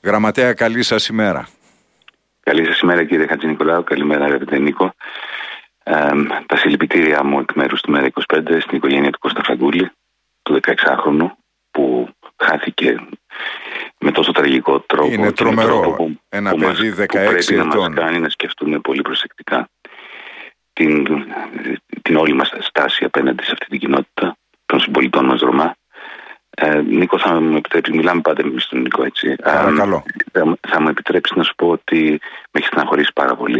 Γραμματέα, καλή σας ημέρα. Καλή σας ημέρα, κύριε Χατζηνικολάου. Καλημέρα, αγαπητέ Νίκο. Τα συλληπιτήριά μου εκ μέρους του ΜΕΡΑ25 στην οικογένεια του Κώστα Φραγκούλη, του 16χρονου, που χάθηκε με τόσο τραγικό τρόπο. Είναι τρομερό. Ένα παιδί 16 πρέπει ετών. να μας κάνει να σκεφτούμε πολύ προσεκτικά την όλη μας στάση απέναντι σε αυτή την κοινότητα των συμπολιτών μας Ρωμά. Νίκο, θα μου επιτρέψει, μιλάμε πάντα εμείς στον Νίκο, έτσι. Παρακαλώ. Θα μου επιτρέψει να σου πω ότι με έχει στεναχωρήσει πάρα πολύ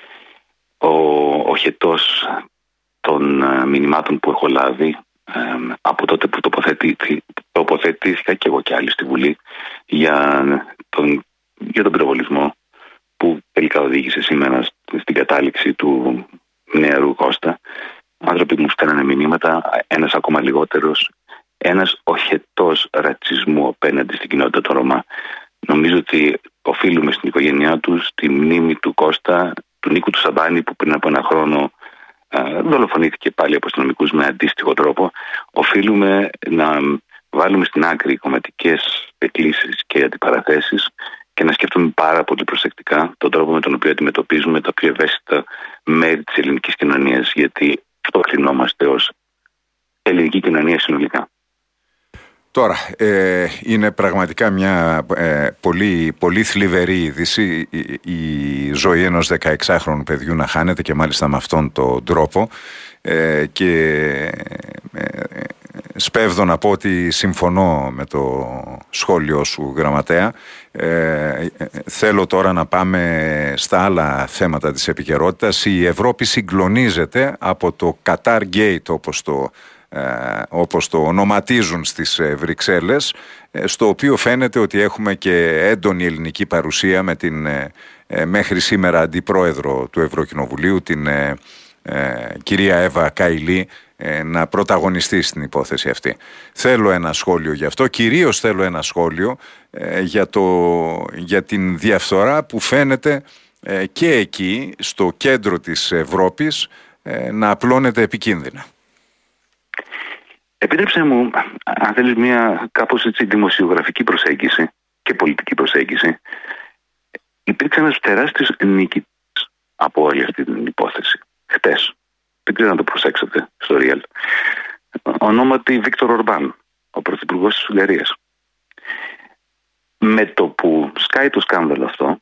ο χετός των μηνυμάτων που έχω λάβει από τότε που τοποθετήθηκα και εγώ και άλλοι στη Βουλή για τον πυροβολισμό που τελικά οδήγησε σήμερα στην κατάληξη του νεαρού Κώστα. Άνθρωποι που μου στέλνανε μηνύματα, ένας ακόμα λιγότερος, ένας οχετός ρατσισμού απέναντι στην κοινότητα των Ρωμά. Νομίζω ότι οφείλουμε στην οικογένειά τους τη μνήμη του Κώστα, του Νίκου του Σαμπάνη, που πριν από ένα χρόνο δολοφονήθηκε πάλι από αστυνομικούς με αντίστοιχο τρόπο. Οφείλουμε να βάλουμε στην άκρη κομματικές εκκλήσεις και αντιπαραθέσεις και να σκεφτούμε πάρα πολύ προσεκτικά τον τρόπο με τον οποίο αντιμετωπίζουμε τα πιο ευαίσθητα μέρη της ελληνικής κοινωνίας, γιατί αυτό κρινόμαστε ως ελληνική κοινωνία συνολικά. Τώρα, είναι πραγματικά μια πολύ, πολύ θλιβερή είδηση η ζωή ενός 16χρονου παιδιού να χάνεται, και μάλιστα με αυτόν τον τρόπο, και σπέβδω να πω ότι συμφωνώ με το σχόλιο σου, Γραμματέα. Θέλω τώρα να πάμε στα άλλα θέματα της επικαιρότητας. Η Ευρώπη συγκλονίζεται από το Qatar Gate, όπως το ονοματίζουν στις Βρυξέλλες, στο οποίο φαίνεται ότι έχουμε και έντονη ελληνική παρουσία με την μέχρι σήμερα αντιπρόεδρο του Ευρωκοινοβουλίου, την κυρία Εύα Καηλή, να πρωταγωνιστεί στην υπόθεση αυτή. Θέλω ένα σχόλιο γι' αυτό. Κυρίως θέλω ένα σχόλιο για την διαφθορά που φαίνεται και εκεί, στο κέντρο της Ευρώπης, να απλώνεται επικίνδυνα. Επίτρεψε μου, αν θέλεις, μια κάπως έτσι δημοσιογραφική προσέγγιση και πολιτική προσέγγιση. Υπήρξε ένας τεράστιος νικητής από όλη αυτή την υπόθεση χτες. Δεν ξέρω αν το προσέξατε στο Real. Ονόματι Βίκτορ Ορμπάν, ο πρωθυπουργός της Ουγγαρίας. Με το που σκάει το σκάνδαλο αυτό,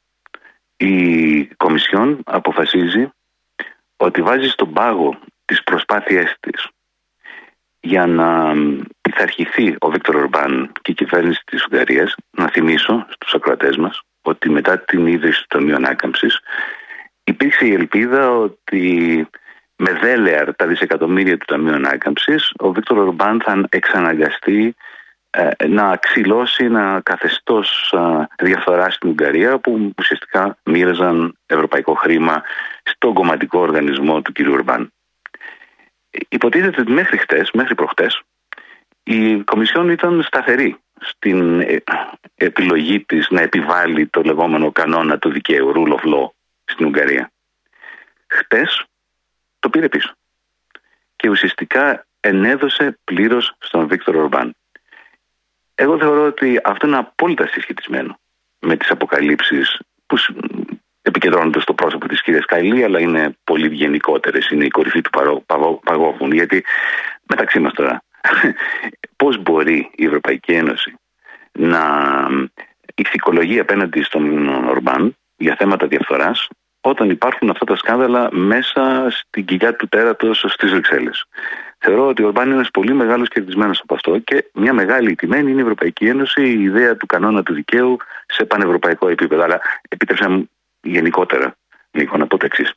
η Κομισιόν αποφασίζει ότι βάζει στον πάγο τις προσπάθειές της για να πειθαρχηθεί ο Βίκτορ Ορμπάν και η κυβέρνηση της Ουγγαρίας. Να θυμίσω στους ακροατές μας ότι μετά την ίδρυση του Ταμείου Ανάκαμψης υπήρξε η ελπίδα ότι με δέλεαρ τα δισεκατομμύρια του Ταμείου Ανάκαμψης ο Βίκτορ Ορμπάν θα εξαναγκαστεί να ξυλώσει ένα καθεστώς διαφθορά στην Ουγγαρία, που ουσιαστικά μοίραζαν ευρωπαϊκό χρήμα στον κομματικό οργανισμό του κ. Ορμπάν. Υποτίθεται ότι μέχρι προχτές, η Κομισιόν ήταν σταθερή στην επιλογή της να επιβάλλει το λεγόμενο κανόνα του δικαίου, rule of law, στην Ουγγαρία. Χτες το πήρε πίσω και ουσιαστικά ενέδωσε πλήρως στον Βίκτορ Ορμπάν. Εγώ θεωρώ ότι αυτό είναι απόλυτα συσχετισμένο με τις αποκαλύψεις που επικεντρώνονται στο πρόσωπο της κυρίας Καηλή, αλλά είναι πολύ γενικότερες. Είναι η κορυφή του παγόβουνου. Γιατί μεταξύ μας τώρα, πώς μπορεί η Ευρωπαϊκή Ένωση να ηθικολογεί απέναντι στον Ορμπάν για θέματα διαφθοράς, όταν υπάρχουν αυτά τα σκάνδαλα μέσα στην κοιλιά του τέρατος στις Βρυξέλλες? Θεωρώ ότι ο Ορμπάν είναι ένας πολύ μεγάλος κερδισμένος από αυτό, και μια μεγάλη τιμένη είναι η Ευρωπαϊκή Ένωση, η ιδέα του κανόνα του δικαίου σε πανευρωπαϊκό επίπεδο. Αλλά επίτρεψα μου γενικότερα, Νίκο, να πω το εξής.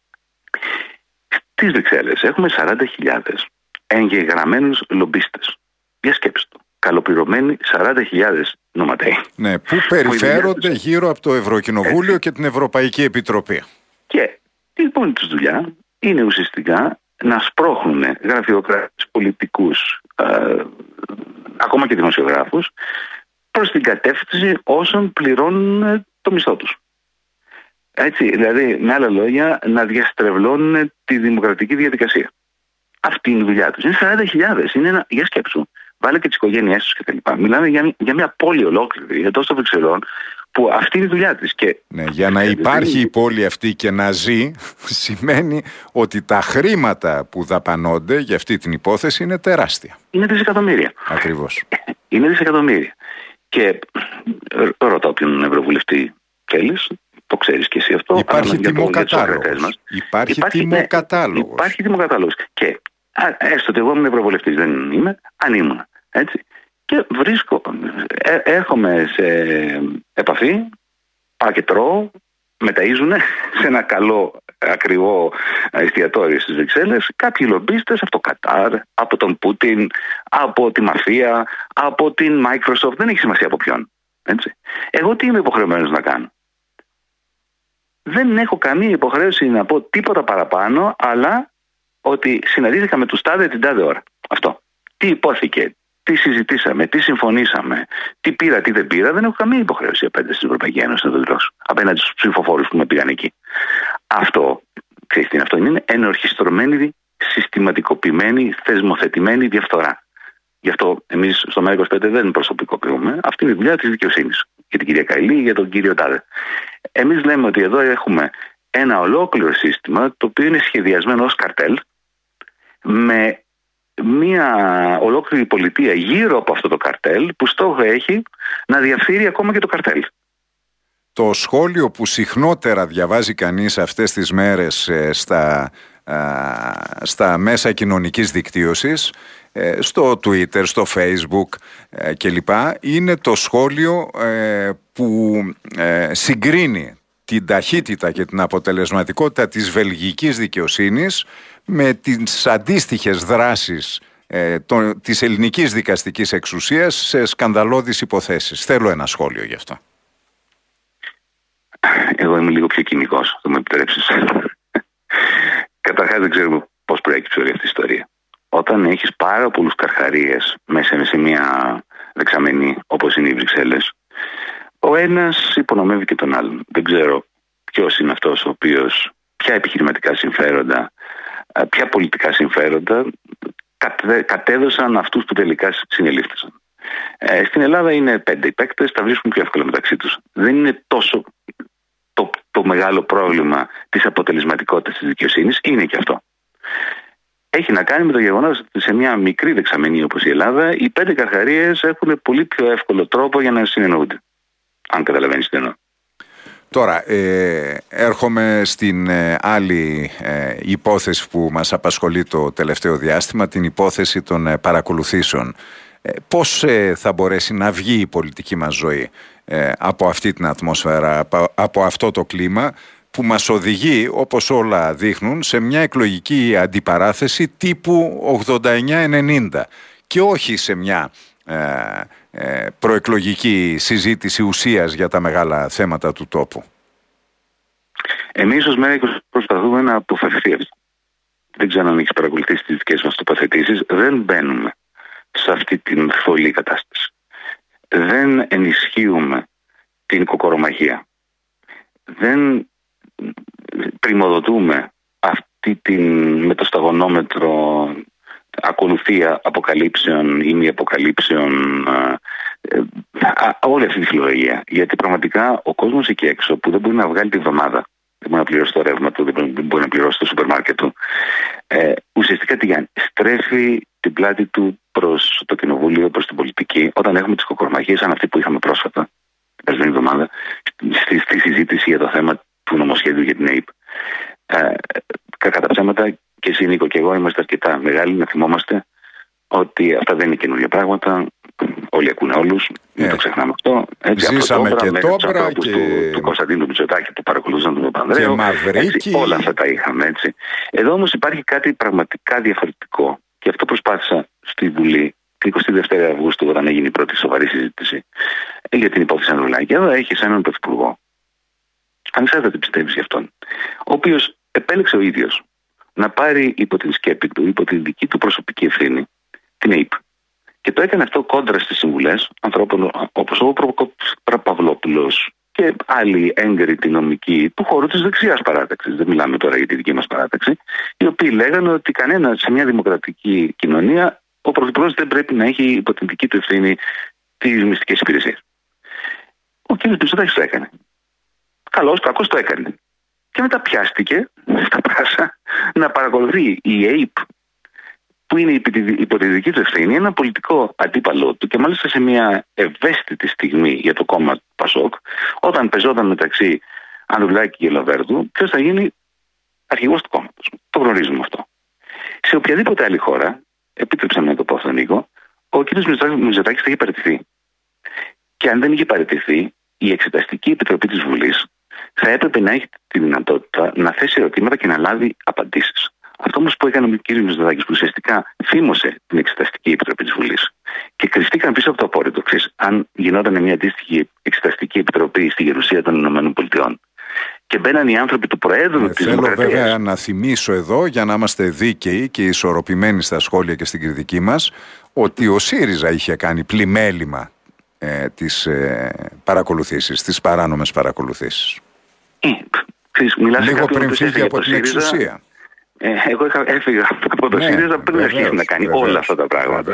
Στις Βρυξέλλες έχουμε 40.000 εγγεγραμμένους λομπίστες. Για σκέψτε το. Καλοπληρωμένοι 40.000 νοματέοι. Ναι, που περιφέρονται γύρω από το Ευρωκοινοβούλιο και την Ευρωπαϊκή Επιτροπή. Και η μόνη τους δουλειά είναι ουσιαστικά να σπρώχνουν γραφειοκράτες, πολιτικούς, ακόμα και δημοσιογράφους, προς την κατεύθυνση όσων πληρώνουν το μισθό τους. Έτσι, δηλαδή, με άλλα λόγια, να διαστρεβλώνουν τη δημοκρατική διαδικασία. Αυτή είναι η δουλειά τους. Είναι 40.000. Είναι για σκέψου. βάλε και τις οικογένειές τους κτλ. Μιλάμε για μια πόλη ολόκληρη εντός των Βρυξελών, που αυτή είναι η δουλειά της. Ναι, για να υπάρχει η πόλη αυτή και να ζει, σημαίνει ότι τα χρήματα που δαπανώνται για αυτή την υπόθεση είναι τεράστια. Είναι δισεκατομμύρια. Ακριβώς. Είναι δισεκατομμύρια. Και ρώτα όποιον ευρωβουλευτή θέλεις, το ξέρεις και εσύ αυτό. Υπάρχει τιμοκατάλογος. Υπάρχει τιμοκατάλογος. Και έστω ότι εγώ είμαι ευρωβουλευτής, δεν είμαι, αν ήμουν. Έτσι. Και έρχομαι σε επαφή, πάω και τρώω, με ταΐζουνε σε ένα καλό ακριβό εστιατόριο στις Βρυξέλλες κάποιοι λομπίστες από το Κατάρ, από τον Πούτιν, από τη μαφία, από την Microsoft, δεν έχει σημασία από ποιον. Έτσι. Εγώ τι είμαι υποχρεωμένος να κάνω? Δεν έχω καμία υποχρέωση να πω τίποτα παραπάνω, αλλά ότι συναντήθηκα με τους τάδε την τάδε ώρα. Αυτό. Τι υπόθηκε, τι συζητήσαμε, τι συμφωνήσαμε, τι πήρα, τι δεν πήρα, δεν έχω καμία υποχρέωση απέναντι στην Ευρωπαϊκή Ένωση να το δηλώσω. Απέναντι στους ψηφοφόρους που με πήγαν εκεί. Αυτό, ξέρεις τι είναι αυτό? Είναι ενορχιστρωμένη, συστηματικοποιημένη, θεσμοθετημένη διαφθορά. Γι' αυτό εμείς στο ΜΕΡΑ25 δεν προσωπικοποιούμε. Αυτή είναι η δουλειά της δικαιοσύνης. Για την κυρία Καηλή, για τον κύριο Τάδε. Εμείς λέμε ότι εδώ έχουμε ένα ολόκληρο σύστημα το οποίο είναι σχεδιασμένο ως καρτέλ, με μια ολόκληρη πολιτεία γύρω από αυτό το καρτέλ που στόχο έχει να διαφθείρει ακόμα και το καρτέλ. Το σχόλιο που συχνότερα διαβάζει κανείς αυτές τις μέρες στα μέσα κοινωνικής δικτύωσης, στο Twitter, στο Facebook κλπ, είναι το σχόλιο που συγκρίνει την ταχύτητα και την αποτελεσματικότητα της βελγικής δικαιοσύνης με τις αντίστοιχες δράσεις της ελληνικής δικαστικής εξουσίας σε σκανδαλώδεις υποθέσεις. Θέλω ένα σχόλιο γι' αυτό. Εγώ είμαι λίγο πιο κοινικός, θα μου επιτρέψεις. Καταρχάς δεν ξέρουμε πώς προέκυψε όλη αυτή η ιστορία. Όταν έχεις πάρα πολλούς καρχαρίες μέσα σε μια δεξαμενή όπως είναι οι Βρυξέλλες, ο ένας υπονομεύει και τον άλλον. Δεν ξέρω ποιος είναι αυτός ο οποίος, ποια επιχειρηματικά συμφέροντα, ποια πολιτικά συμφέροντα κατέδωσαν αυτούς που τελικά συνελήφθησαν. Στην Ελλάδα είναι 5 οι παίκτες, τα βρίσκουν πιο εύκολα μεταξύ τους. Δεν είναι τόσο το μεγάλο πρόβλημα της αποτελεσματικότητας της δικαιοσύνης, είναι και αυτό. Έχει να κάνει με το γεγονός ότι σε μια μικρή δεξαμενή όπως η Ελλάδα, οι 5 καρχαρίες έχουν πολύ πιο εύκολο τρόπο για να συνεννοούνται. Αν καταλαβαίνεις τι εννοώ. Τώρα, έρχομαι στην άλλη υπόθεση που μας απασχολεί το τελευταίο διάστημα, την υπόθεση των παρακολουθήσεων. Πώς θα μπορέσει να βγει η πολιτική μας ζωή από αυτή την ατμόσφαιρα, από αυτό το κλίμα που μας οδηγεί, όπως όλα δείχνουν, σε μια εκλογική αντιπαράθεση τύπου 89-90 και όχι σε μια προεκλογική συζήτηση ουσίας για τα μεγάλα θέματα του τόπου. Εμείς ως ΜΕΡΑ προσπαθούμε να αποφευθεί αυτό. Δεν ξέρω αν έχεις παρακολουθήσει τις δικές μας τοποθετήσεις. Δεν μπαίνουμε σε αυτή την θολή κατάσταση. Δεν ενισχύουμε την κοκορομαχία. Δεν πριμοδοτούμε αυτή την με το σταγονόμετρο ακολουθία αποκαλύψεων ή μη αποκαλύψεων, όλη αυτή τη φιλολογία. Γιατί πραγματικά ο κόσμος εκεί έξω που δεν μπορεί να βγάλει τη βδομάδα, δεν μπορεί να πληρώσει το ρεύμα του, δεν μπορεί να πληρώσει το σούπερ μάρκετ του, ουσιαστικά τι κάνει? Στρέφει την πλάτη του προς το κοινοβούλιο, προς την πολιτική, όταν έχουμε τις κοκορομαχίες σαν αυτή που είχαμε πρόσφατα την περασμένη εβδομάδα στη συζήτηση για το θέμα του νομοσχέδιου για την ΑΕΠ. Κατά τα ψέματα, και εσύ Νίκο και εγώ είμαστε αρκετά μεγάλοι να θυμόμαστε ότι αυτά δεν είναι καινούργια πράγματα. Όλοι ακούνε όλους, μην το ξεχνάμε αυτό. Έτσι, ζήσαμε από και Τόμπρα και του Κωνσταντίνου Μητσοτάκη που παρακολουθούσαν τον Παπανδρέου. Και Μαυρίκη. Όλα αυτά τα είχαμε, έτσι. Εδώ όμως υπάρχει κάτι πραγματικά διαφορετικό και αυτό προσπάθησα στη Βουλή την 22η Αυγούστου, όταν έγινε η πρώτη σοβαρή συζήτηση για την υπόθεση Ανδρουλάκη. Εδώ έχεις έναν πρωθυπουργό, ανεξάρτητα τι πιστεύεις γι' αυτόν, ο οποίος επέλεξε ο ίδιος να πάρει υπό την σκέπη του, υπό την δική του προσωπική ευθύνη, την ΑΕΠ. Και το έκανε αυτό κόντρα στις συμβουλές ανθρώπων όπως ο Παπαυλόπουλος και άλλοι έγκριτοι νομικοί του χώρου της δεξιάς παράταξης. Δεν μιλάμε τώρα για τη δική μας παράταξη, οι οποίοι λέγανε ότι κανένα σε μια δημοκρατική κοινωνία ο Πρωθυπουργός δεν πρέπει να έχει υπό την δική του ευθύνη τις μυστικές υπηρεσίες. Ο κ. Μητσοτάκης το έκανε. Καλώς, κακώς το έκανε. Και μετά πιάστηκε στα πάσα να παρακολουθεί η ΑΕΠ, που είναι υπό τη δική του ευθύνη, ένα πολιτικό αντίπαλό του, και μάλιστα σε μια ευαίσθητη στιγμή για το κόμμα του Πασόκ, όταν πεζόταν μεταξύ Ανδρουλάκη και Λοβέρδου, ποιος θα γίνει αρχηγός του κόμματος. Το γνωρίζουμε αυτό. Σε οποιαδήποτε άλλη χώρα, επίτρεψα να το πω αυτό, Νίκο, ο κ. Μητσοτάκης θα είχε παραιτηθεί. Και αν δεν είχε παραιτηθεί, η Εξεταστική Επιτροπή της Βουλής θα έπρεπε να έχει τη δυνατότητα να θέσει ερωτήματα και να λάβει απαντήσεις. Αυτό όμως που έκανε ο κ. Μητσοτάκης, που ουσιαστικά θύμωσε την Εξεταστική Επιτροπή της Βουλής και κρυφτήκαν πίσω από το απόρριτο, αν γινόταν μια αντίστοιχη Εξεταστική Επιτροπή στη Γερουσία των ΗΠΑ και μπαίναν οι άνθρωποι του Προέδρου της Δημοκρατίας. Θέλω βέβαια να θυμίσω εδώ, για να είμαστε δίκαιοι και ισορροπημένοι στα σχόλια και στην κριτική μας, ότι ο ΣΥΡΙΖΑ είχε κάνει πλημέλημα τις παρακολουθήσεις, τις παράνομες παρακολουθήσεις. Λίγο πριν φύγει από την εξουσία. Εγώ έφυγα από το ΣΥΡΙΖΑ πριν αρχίσει να κάνει όλα αυτά τα πράγματα.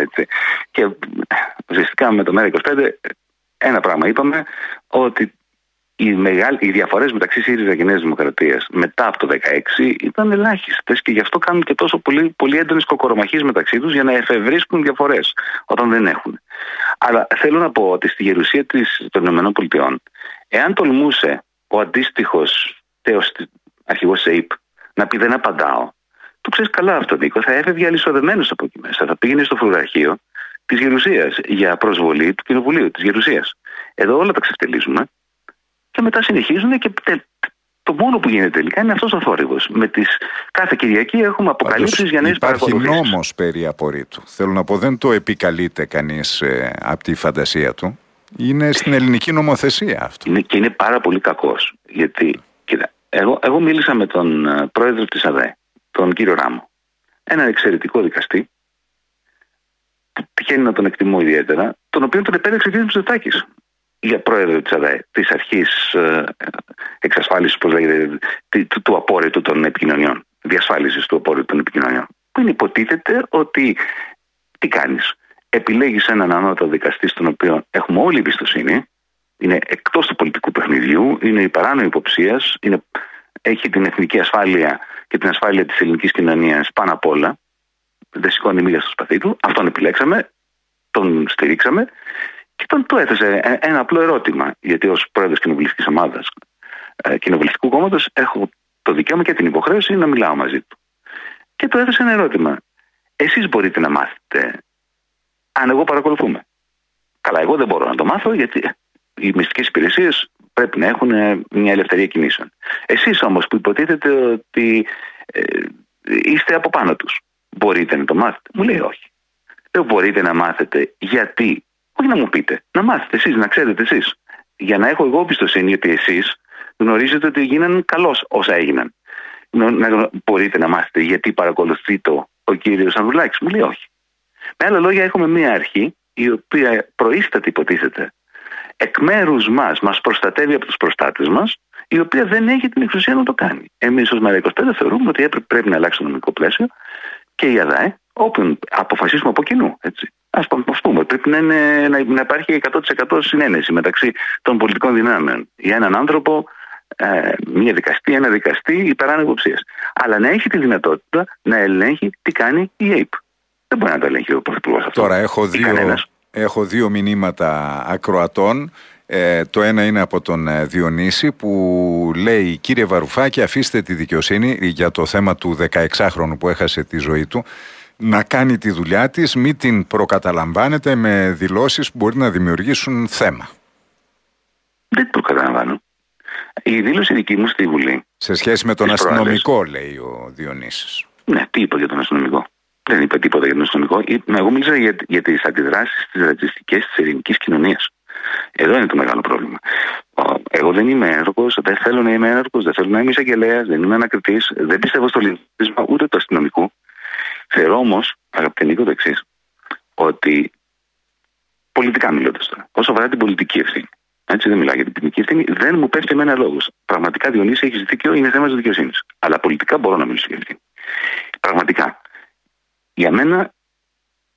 Και ουσιαστικά με το ΜΕΡΑ25 ένα πράγμα είπαμε, ότι οι διαφορές μεταξύ ΣΥΡΙΖΑ και Νέας Δημοκρατίας μετά από το 2016 ήταν ελάχιστες, και γι' αυτό κάνουν και τόσο πολύ έντονες κοκορομαχίες μεταξύ τους, για να εφευρίσκουν διαφορές όταν δεν έχουν. Αλλά θέλω να πω ότι στη γερουσία των ΗΠΑ, εάν τολμούσε ο αντίστοιχος τέος αρχηγός της ΑΕΠ να πει δεν απαντάω, το ξέρεις καλά αυτό, Νίκο, θα έφευγε αλυσοδεμένος από εκεί μέσα. Θα πήγαινε στο φρουραρχείο της Γερουσίας για προσβολή του Κοινοβουλίου της Γερουσίας. Εδώ όλα τα ξεφτελίζουμε και μετά συνεχίζουν, και το μόνο που γίνεται τελικά είναι αυτός ο θόρυβος. Κάθε Κυριακή έχουμε αποκαλύψεις για νέες παρακολουθήσεις. Υπάρχει νόμος περί απορρίτου. Θέλω να πω, δεν το επικαλείται κανείς από τη φαντασία του. Είναι στην ελληνική νομοθεσία αυτό. Και είναι πάρα πολύ κακός. Γιατί, κοίτα, εγώ μίλησα με τον πρόεδρο της ΑΔΕ, τον κύριο Ράμο. Έναν εξαιρετικό δικαστή, τυχαίνει να τον εκτιμώ ιδιαίτερα, τον οποίο τον επέλεξε ο κ. Μητσοτάκης για πρόεδρο της ΑΔΕ, της αρχής εξασφάλισης, πώς λέγεται, του απόρριτου των επικοινωνιών, διασφάλισης του απόρριτου των επικοινωνιών. Που είναι, υποτίθεται ότι τι κάνεις? Επιλέγεις έναν ανώτατο δικαστή, στον οποίο έχουμε όλη εμπιστοσύνη, είναι εκτός του πολιτικού παιχνιδιού, είναι υπεράνω υποψίας, έχει την εθνική ασφάλεια και την ασφάλεια της ελληνικής κοινωνίας πάνω απ' όλα. Δεν σηκώνει μύγα στο σπαθί του. Αυτόν επιλέξαμε, τον στηρίξαμε, και τον του έθεσε ένα απλό ερώτημα. Γιατί ως πρόεδρος κοινοβουλευτικής ομάδας, κοινοβουλευτικού κόμματος, έχω το δικαίωμα και την υποχρέωση να μιλάω μαζί του. Και του έθεσε ένα ερώτημα. Εσείς μπορείτε να μάθετε αν εγώ παρακολουθούμε? Καλά, εγώ δεν μπορώ να το μάθω, γιατί οι μυστικές υπηρεσίες πρέπει να έχουν μια ελευθερία κινήσεων. Εσείς όμως, που υποτίθεται ότι είστε από πάνω τους, μπορείτε να το μάθετε? Μου λέει όχι. Δεν μπορείτε να μάθετε γιατί? Όχι να μου πείτε, να μάθετε εσείς, να ξέρετε εσείς. Για να έχω εγώ εμπιστοσύνη ότι εσείς γνωρίζετε ότι γίνανε καλώς όσα έγιναν. Μπορείτε να μάθετε γιατί παρακολουθεί ο κύριος Ανδρουλάκης? Μου λέει όχι. Με άλλα λόγια, έχουμε μία αρχή, η οποία προείσταται, υποτίθεται, εκ μέρους μας προστατεύει από τους προστάτες μας, η οποία δεν έχει την εξουσία να το κάνει. Εμείς ως ΜΕΡΑ25 θεωρούμε ότι πρέπει να αλλάξει το νομικό πλαίσιο, και η ΑΔΑΕ, όπου αποφασίσουμε από κοινού. Έτσι. Ας πούμε, πρέπει να υπάρχει 100% συνένεση μεταξύ των πολιτικών δυνάμεων για έναν άνθρωπο, ένα δικαστή υπεράνω υποψίας. Αλλά να έχει τη δυνατότητα να ελέγχει τι κάνει η ΑΕΠ. Δεν μπορεί να το ελέγχει ο Πρωθυπουργός αυτό. Τώρα έχω δύο μηνύματα ακροατών. Το ένα είναι από τον Διονύση, που λέει: κύριε Βαρουφάκη, αφήστε τη δικαιοσύνη για το θέμα του 16χρονου που έχασε τη ζωή του να κάνει τη δουλειά της, μην την προκαταλαμβάνετε με δηλώσεις που μπορεί να δημιουργήσουν θέμα. Δεν το προκαταλαμβάνω. Η δήλωση δική μου στη Βουλή, σε σχέση με τον αστυνομικό, λέει ο Διονύσης. Ναι, τι είπα για τον αστυνομικό? Δεν είπα τίποτα για τον αστυνομικό. Εγώ μίλησα για τις αντιδράσεις τις ρατσιστικές της ελληνικής κοινωνίας. Εδώ είναι το μεγάλο πρόβλημα. Εγώ δεν είμαι έναρκος, δεν θέλω να είμαι έναρκος, δεν θέλω να είμαι εισαγγελέας, δεν είμαι ανακριτής, δεν πιστεύω στο λογισμό ούτε του αστυνομικού. Θεωρώ όμως, αγαπητέ Νίκο, το εξής, ότι πολιτικά μιλώντας τώρα, όσο αφορά την πολιτική ευθύνη, έτσι δεν μιλάω για την ποινική ευθύνη, δεν μου πέφτει εμένα λόγος. Πραγματικά, Διονύση, έχεις δίκιο, είναι θέμα της δικαιοσύνης. Αλλά πολιτικά μπορώ να μιλήσω για ευθύνη. Πραγματικά. Για μένα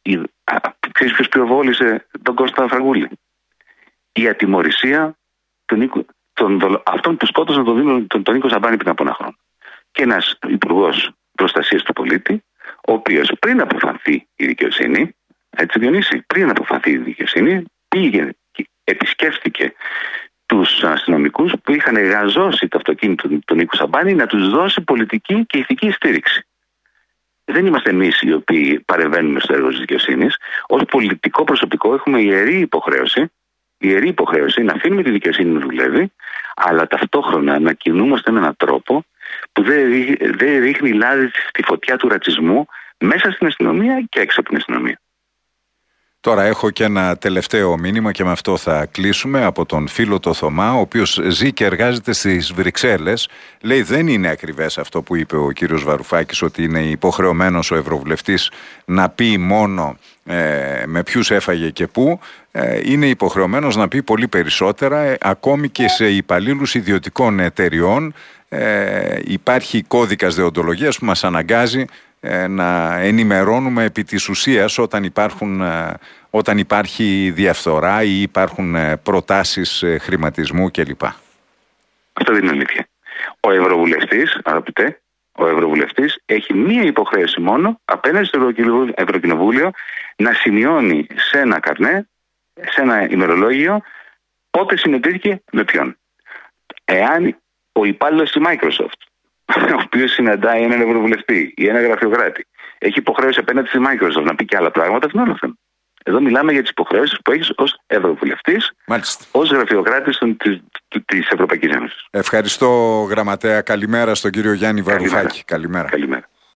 Ξέρεις ποιος πυροβόλησε τον Κώστα Φραγκούλη? Η ατιμωρησία αυτών που σκότωσαν τον Νίκο Σαμπάνη πριν από ένα χρόνο. Και ένας υπουργός προστασίας του πολίτη, ο οποίος πριν αποφανθεί η δικαιοσύνη, έτσι Διονύση, πριν αποφανθεί η δικαιοσύνη, πήγε και επισκέφτηκε τους αστυνομικούς που είχαν γαζώσει το αυτοκίνητο του Νίκου Σαμπάνη να τους δώσει πολιτική και ηθική στήριξη. Δεν είμαστε εμείς οι οποίοι παρεμβαίνουμε στο έργο της δικαιοσύνης. Ως πολιτικό προσωπικό έχουμε ιερή υποχρέωση να αφήνουμε τη δικαιοσύνη να δουλεύει, αλλά ταυτόχρονα να κινούμαστε με έναν τρόπο που δεν ρίχνει λάδι στη φωτιά του ρατσισμού μέσα στην αστυνομία και έξω από την αστυνομία. Τώρα έχω και ένα τελευταίο μήνυμα και με αυτό θα κλείσουμε, από τον φίλο το Θωμά, ο οποίος ζει και εργάζεται στις Βρυξέλλες. Λέει δεν είναι ακριβές αυτό που είπε ο κύριος Βαρουφάκης, ότι είναι υποχρεωμένος ο Ευρωβουλευτής να πει μόνο με ποιους έφαγε και πού. Είναι υποχρεωμένος να πει πολύ περισσότερα, ακόμη και σε υπαλλήλους ιδιωτικών εταιριών. Υπάρχει κώδικας δεοντολογίας που μας αναγκάζει να ενημερώνουμε επί της ουσίας όταν υπάρχει διαφθορά ή υπάρχουν προτάσεις χρηματισμού κλπ. Αυτό δεν είναι αλήθεια. Ο Ευρωβουλευτής, αγαπητέ, έχει μία υποχρέωση μόνο απέναντι στο Ευρωκοινοβούλιο, να σημειώνει σε ένα καρνέ, σε ένα ημερολόγιο, πότε συναντήθηκε με ποιον. Εάν ο υπάλληλος της Microsoft, ο οποίος συναντάει έναν Ευρωβουλευτή ή έναν γραφειοκράτη, έχει υποχρέωση απέναντι στη Microsoft να πει και άλλα πράγματα, αυτό είναι άλλο θέμα. Εδώ μιλάμε για τις υποχρεώσεις που έχεις ως Ευρωβουλευτής, ως γραφειοκράτης της Ευρωπαϊκής Ένωσης. Ευχαριστώ, Γραμματέα. Καλημέρα στον κύριο Γιάννη Βαρουφάκη. Καλημέρα.